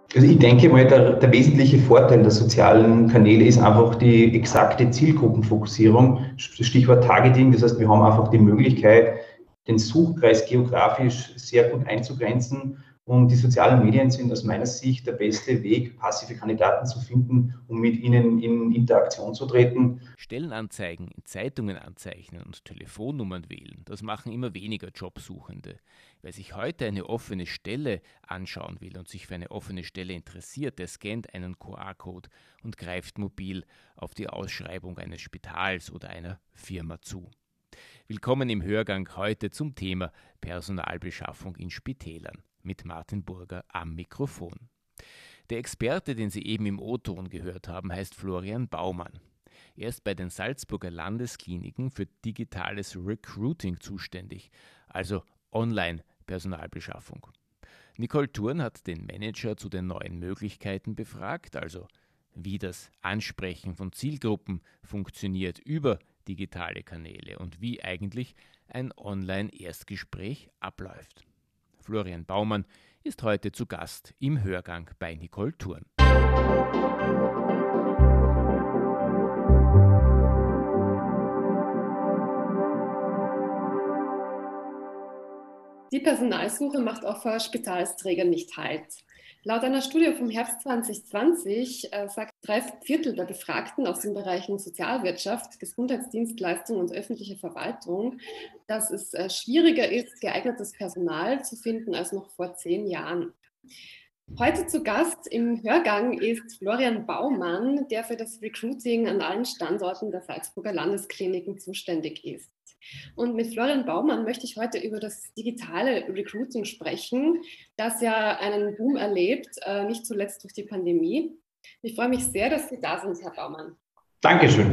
Also ich denke mal, der wesentliche Vorteil der sozialen Kanäle ist einfach die exakte Zielgruppenfokussierung, Stichwort Targeting. Das heißt, wir haben einfach die Möglichkeit, den Suchkreis geografisch sehr gut einzugrenzen. Und die sozialen Medien sind aus meiner Sicht der beste Weg, passive Kandidaten zu finden, um mit ihnen in Interaktion zu treten. Stellenanzeigen in Zeitungen anzeichnen und Telefonnummern wählen, das machen immer weniger Jobsuchende. Wer sich heute eine offene Stelle anschauen will und sich für eine offene Stelle interessiert, der scannt einen QR-Code und greift mobil auf die Ausschreibung eines Spitals oder einer Firma zu. Willkommen im Hörgang heute zum Thema Personalbeschaffung in Spitälern mit Martin Burger am Mikrofon. Der Experte, den Sie eben im O-Ton gehört haben, heißt Florian Baumann. Er ist bei den Salzburger Landeskliniken für digitales Recruiting zuständig, also Online-Personalbeschaffung. Nicole Thurn hat den Manager zu den neuen Möglichkeiten befragt, also wie das Ansprechen von Zielgruppen funktioniert über digitale Kanäle und wie eigentlich ein Online-Erstgespräch abläuft. Florian Baumann ist heute zu Gast im Hörgang bei Nicole Thurn. Die Personalsuche macht auch vor Spitalsträgern nicht Halt. Laut einer Studie vom Herbst 2020 sagt 3/4 der Befragten aus den Bereichen Sozialwirtschaft, Gesundheitsdienstleistung und öffentliche Verwaltung, dass es schwieriger ist, geeignetes Personal zu finden als noch vor 10 Jahren. Heute zu Gast im Hörgang ist Florian Baumann, der für das Recruiting an allen Standorten der Salzburger Landeskliniken zuständig ist. Und mit Florian Baumann möchte ich heute über das digitale Recruiting sprechen, das ja einen Boom erlebt, nicht zuletzt durch die Pandemie. Ich freue mich sehr, dass Sie da sind, Herr Baumann. Dankeschön.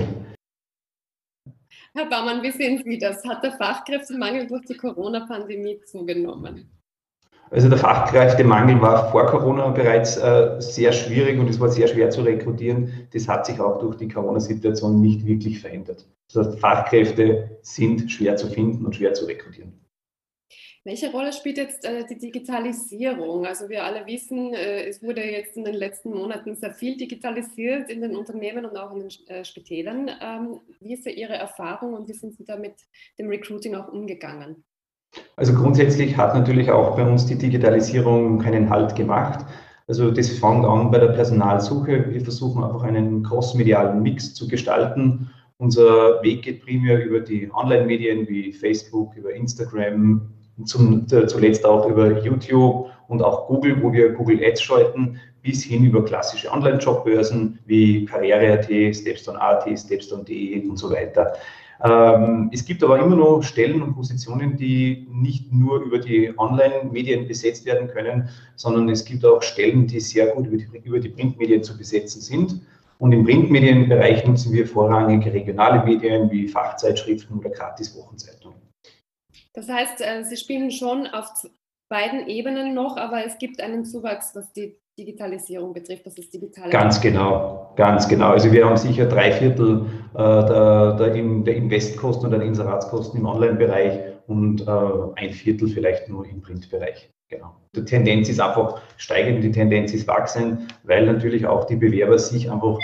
Herr Baumann, wie sehen Sie das? Hat der Fachkräftemangel durch die Corona-Pandemie zugenommen? Also der Fachkräftemangel war vor Corona bereits sehr schwierig und es war sehr schwer zu rekrutieren. Das hat sich auch durch die Corona-Situation nicht wirklich verändert. Das heißt, Fachkräfte sind schwer zu finden und schwer zu rekrutieren. Welche Rolle spielt jetzt die Digitalisierung? Also wir alle wissen, es wurde jetzt in den letzten Monaten sehr viel digitalisiert in den Unternehmen und auch in den Spitälern. Wie ist Ihre Erfahrung und wie sind Sie da mit dem Recruiting auch umgegangen? Also grundsätzlich hat natürlich auch bei uns die Digitalisierung keinen Halt gemacht. Also das fängt an bei der Personalsuche. Wir versuchen einfach einen crossmedialen Mix zu gestalten. Unser Weg geht primär über die Online-Medien wie Facebook, über Instagram, zuletzt auch über YouTube und auch Google, wo wir Google Ads schalten, bis hin über klassische Online-Jobbörsen wie Karriere.at, Stepstone.at, Stepstone.de und so weiter. Es gibt aber immer noch Stellen und Positionen, die nicht nur über die Online-Medien besetzt werden können, sondern es gibt auch Stellen, die sehr gut über die Printmedien zu besetzen sind. Und im Printmedienbereich nutzen wir vorrangig regionale Medien wie Fachzeitschriften oder Gratis-Wochenzeitungen. Das heißt, Sie spielen schon auf beiden Ebenen noch, aber es gibt einen Zuwachs, was die Digitalisierung betrifft, das ist digitale. Ganz genau, ganz genau. Also wir haben sicher 3/4 der Investkosten und der Inseratskosten im Online-Bereich und 1/4 vielleicht nur im Printbereich. Genau. Die Tendenz ist einfach steigend, die Tendenz ist wachsend, weil natürlich auch die Bewerber sich einfach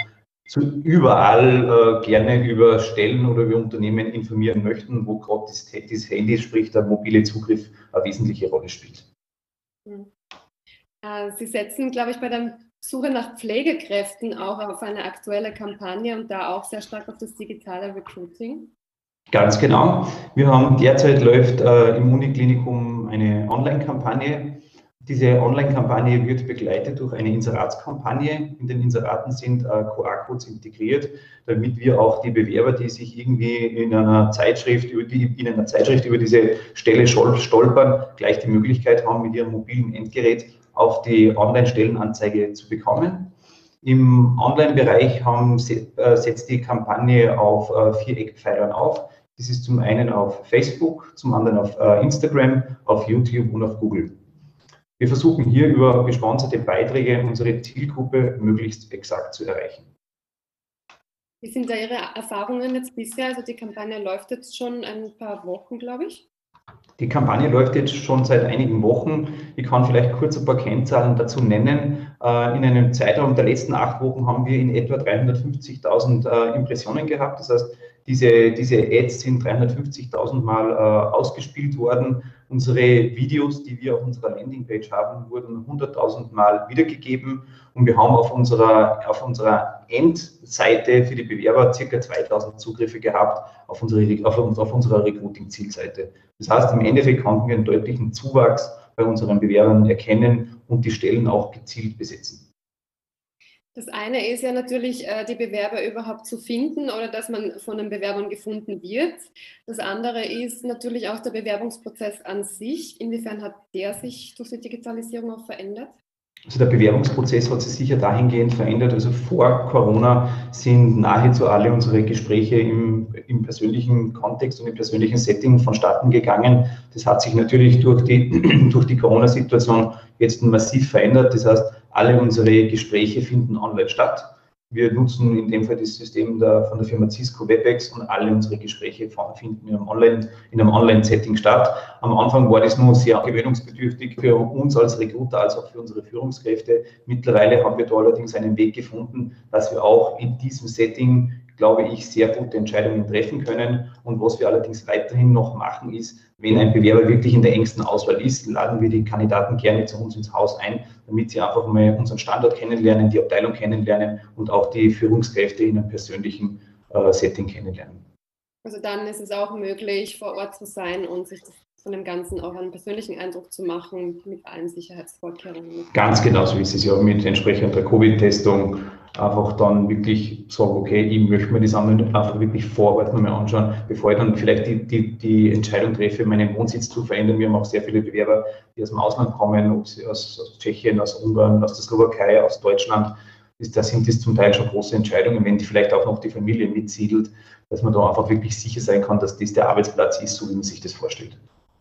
überall gerne über Stellen oder über Unternehmen informieren möchten, wo gerade das Handy, sprich der mobile Zugriff, eine wesentliche Rolle spielt. Sie setzen, glaube ich, bei der Suche nach Pflegekräften auch auf eine aktuelle Kampagne und da auch sehr stark auf das digitale Recruiting. Ganz genau. Wir haben derzeit läuft im Uniklinikum eine Online-Kampagne. Diese Online-Kampagne wird begleitet durch eine Inseratskampagne. In den Inseraten sind QR-Codes integriert, damit wir auch die Bewerber, die sich irgendwie in einer Zeitschrift über diese Stelle stolpern, gleich die Möglichkeit haben, mit ihrem mobilen Endgerät auf die Online-Stellenanzeige zu bekommen. Im Online-Bereich setzt die Kampagne auf 4 Eckpfeilern auf. Das ist zum einen auf Facebook, zum anderen auf Instagram, auf YouTube und auf Google. Wir versuchen hier über gesponserte Beiträge unsere Zielgruppe möglichst exakt zu erreichen. Wie sind da Ihre Erfahrungen jetzt bisher? Also die Kampagne läuft jetzt schon ein paar Wochen, glaube ich. Die Kampagne läuft jetzt schon seit einigen Wochen. Ich kann vielleicht kurz ein paar Kennzahlen dazu nennen. In einem Zeitraum der letzten 8 Wochen haben wir in etwa 350.000 Impressionen gehabt. Das heißt, diese Ads sind 350.000 Mal ausgespielt worden. Unsere Videos, die wir auf unserer Landingpage haben, wurden 100.000 Mal wiedergegeben. Und wir haben auf unserer Endseite für die Bewerber ca. 2.000 Zugriffe gehabt auf unserer Recruiting-Zielseite. Das heißt, im Endeffekt konnten wir einen deutlichen Zuwachs bei unseren Bewerbern erkennen und die Stellen auch gezielt besetzen. Das eine ist ja natürlich, die Bewerber überhaupt zu finden oder dass man von den Bewerbern gefunden wird. Das andere ist natürlich auch der Bewerbungsprozess an sich. Inwiefern hat der sich durch die Digitalisierung auch verändert? Also der Bewerbungsprozess hat sich sicher dahingehend verändert. Also vor Corona sind nahezu alle unsere Gespräche im persönlichen Kontext und im persönlichen Setting vonstatten gegangen. Das hat sich natürlich durch die Corona-Situation jetzt massiv verändert. Das heißt, alle unsere Gespräche finden online statt. Wir nutzen in dem Fall das System von der Firma Cisco WebEx und alle unsere Gespräche finden in einem Online-Setting statt. Am Anfang war das nur sehr gewöhnungsbedürftig für uns als Recruiter, als auch für unsere Führungskräfte. Mittlerweile haben wir da allerdings einen Weg gefunden, dass wir auch in diesem Setting, glaube ich, sehr gute Entscheidungen treffen können. Und was wir allerdings weiterhin noch machen ist, wenn ein Bewerber wirklich in der engsten Auswahl ist, laden wir die Kandidaten gerne zu uns ins Haus ein, damit sie einfach mal unseren Standort kennenlernen, die Abteilung kennenlernen und auch die Führungskräfte in einem persönlichen Setting kennenlernen. Also dann ist es auch möglich, vor Ort zu sein und sich von dem Ganzen auch einen persönlichen Eindruck zu machen mit allen Sicherheitsvorkehrungen. Ganz genau so ist es ja, mit entsprechender Covid-Testung einfach dann wirklich sagen, okay, ich möchte mir das einfach wirklich vor Ort nochmal anschauen, bevor ich dann vielleicht die Entscheidung treffe, meinen Wohnsitz zu verändern. Wir haben auch sehr viele Bewerber, die aus dem Ausland kommen, ob sie aus Tschechien, aus Ungarn, aus der Slowakei, aus Deutschland. Da sind das zum Teil schon große Entscheidungen, wenn die vielleicht auch noch die Familie mitsiedelt, dass man da einfach wirklich sicher sein kann, dass das der Arbeitsplatz ist, so wie man sich das vorstellt.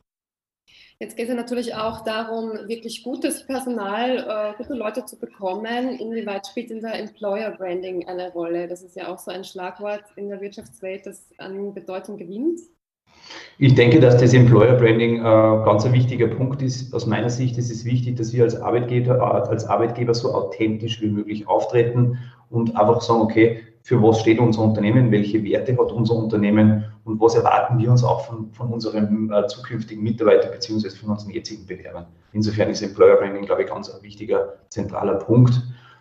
Jetzt geht es ja natürlich auch darum, wirklich gutes Personal, gute Leute zu bekommen. Inwieweit spielt denn da Employer Branding eine Rolle? Das ist ja auch so ein Schlagwort in der Wirtschaftswelt, das an Bedeutung gewinnt. Ich denke, dass das Employer Branding ganz ein wichtiger Punkt ist. Aus meiner Sicht ist es wichtig, dass wir als Arbeitgeber so authentisch wie möglich auftreten und einfach sagen, okay, für was steht unser Unternehmen, welche Werte hat unser Unternehmen und was erwarten wir uns auch von unserem zukünftigen Mitarbeiter bzw. von unseren jetzigen Bewerbern. Insofern ist Employer Branding, glaube ich, ganz ein wichtiger, zentraler Punkt.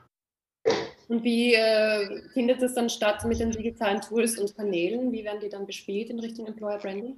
Und wie findet es dann statt mit den digitalen Tools und Kanälen? Wie werden die dann bespielt in Richtung Employer Branding?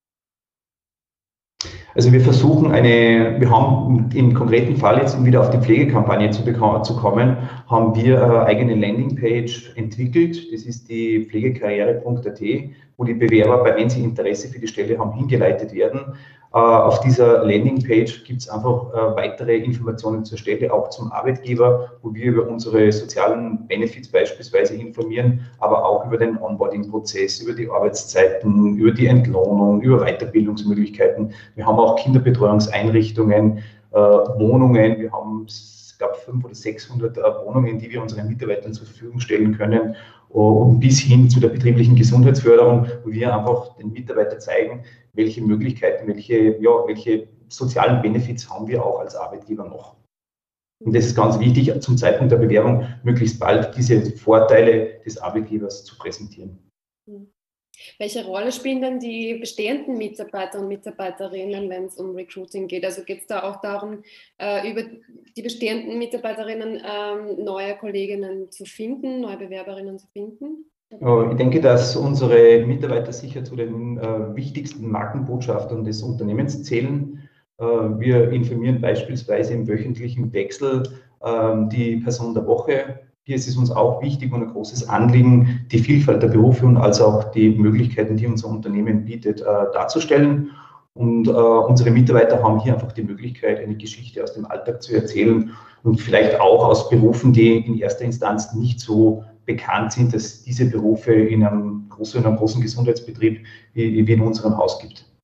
Also wir haben im konkreten Fall jetzt, um wieder auf die Pflegekampagne zu kommen, haben wir eine eigene Landingpage entwickelt. Das ist die pflegekarriere.at, wo die Bewerber, wenn sie Interesse für die Stelle haben, hingeleitet werden. Auf dieser Landingpage gibt es einfach weitere Informationen zur Stelle, auch zum Arbeitgeber, wo wir über unsere sozialen Benefits beispielsweise informieren, aber auch über den Onboarding-Prozess, über die Arbeitszeiten, über die Entlohnung, über Weiterbildungsmöglichkeiten. Wir haben auch Kinderbetreuungseinrichtungen, Wohnungen. Wir haben, ich glaube, 500 oder 600 Wohnungen, die wir unseren Mitarbeitern zur Verfügung stellen können, und bis hin zu der betrieblichen Gesundheitsförderung, wo wir einfach den Mitarbeitern zeigen, welche Möglichkeiten, welche sozialen Benefits haben wir auch als Arbeitgeber noch. Und das ist ganz wichtig, zum Zeitpunkt der Bewerbung möglichst bald diese Vorteile des Arbeitgebers zu präsentieren. Welche Rolle spielen denn die bestehenden Mitarbeiter und Mitarbeiterinnen, wenn es um Recruiting geht? Also geht es da auch darum, über die bestehenden Mitarbeiterinnen neue Kolleginnen zu finden, neue Bewerberinnen zu finden? Ich denke, dass unsere Mitarbeiter sicher zu den wichtigsten Markenbotschaftern des Unternehmens zählen. Wir informieren beispielsweise im wöchentlichen Wechsel die Person der Woche. Hier ist es uns auch wichtig und ein großes Anliegen, die Vielfalt der Berufe und als auch die Möglichkeiten, die unser Unternehmen bietet, darzustellen. Und unsere Mitarbeiter haben hier einfach die Möglichkeit, eine Geschichte aus dem Alltag zu erzählen und vielleicht auch aus Berufen, die in erster Instanz nicht so bekannt sind, dass diese Berufe in einem großen Gesundheitsbetrieb wie in unserem Haus gibt.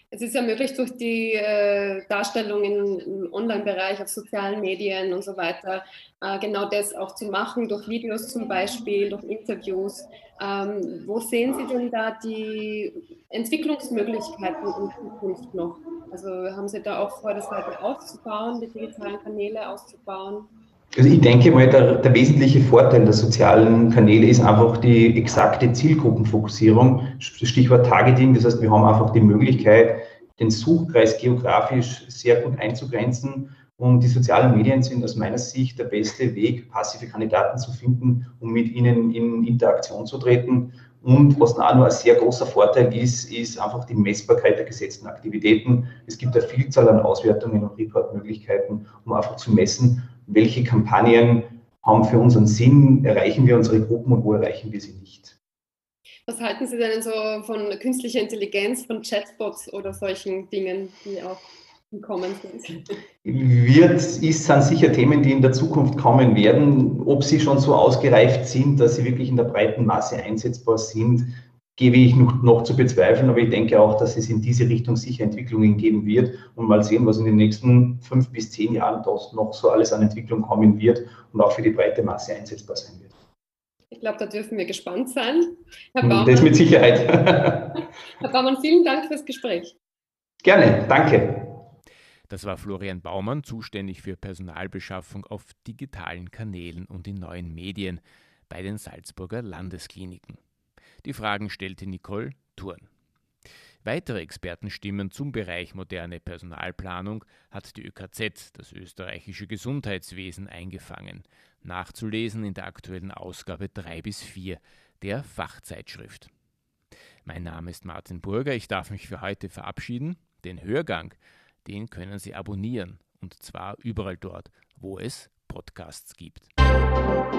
Es ist ja möglich, durch die Darstellung im Online-Bereich, auf sozialen Medien und so weiter, genau das auch zu machen, durch Videos zum Beispiel, durch Interviews. Wo sehen Sie denn da die Entwicklungsmöglichkeiten in Zukunft noch? Also haben Sie da auch vor, das weiter auszubauen, die digitalen Kanäle auszubauen? Also ich denke mal, der wesentliche Vorteil der sozialen Kanäle ist einfach die exakte Zielgruppenfokussierung, Stichwort Targeting. Das heißt, wir haben einfach die Möglichkeit, den Suchkreis geografisch sehr gut einzugrenzen. Und die sozialen Medien sind aus meiner Sicht der beste Weg, passive Kandidaten zu finden, um mit ihnen in Interaktion zu treten. Und was auch noch ein sehr großer Vorteil ist, ist einfach die Messbarkeit der gesetzten Aktivitäten. Es gibt eine Vielzahl an Auswertungen und Reportmöglichkeiten, um einfach zu messen, welche Kampagnen haben für uns einen Sinn, erreichen wir unsere Gruppen und wo erreichen wir sie nicht. Was halten Sie denn so von künstlicher Intelligenz, von Chatbots oder solchen Dingen, die auch gekommen sind? Sind sicher Themen, die in der Zukunft kommen werden. Ob sie schon so ausgereift sind, dass sie wirklich in der breiten Masse einsetzbar sind, gebe ich noch zu bezweifeln, aber ich denke auch, dass es in diese Richtung sicher Entwicklungen geben wird und mal sehen, was in den nächsten 5 bis 10 Jahren noch so alles an Entwicklung kommen wird und auch für die breite Masse einsetzbar sein wird. Ich glaube, da dürfen wir gespannt sein. Herr Baumann, das mit Sicherheit. Herr Baumann, vielen Dank fürs Gespräch. Gerne, danke. Das war Florian Baumann, zuständig für Personalbeschaffung auf digitalen Kanälen und in neuen Medien bei den Salzburger Landeskliniken. Die Fragen stellte Nicole Thurn. Weitere Expertenstimmen zum Bereich moderne Personalplanung hat die ÖKZ, das österreichische Gesundheitswesen, eingefangen. Nachzulesen in der aktuellen Ausgabe 3-4 der Fachzeitschrift. Mein Name ist Martin Burger, ich darf mich für heute verabschieden. Den Hörgang, den können Sie abonnieren, und zwar überall dort, wo es Podcasts gibt.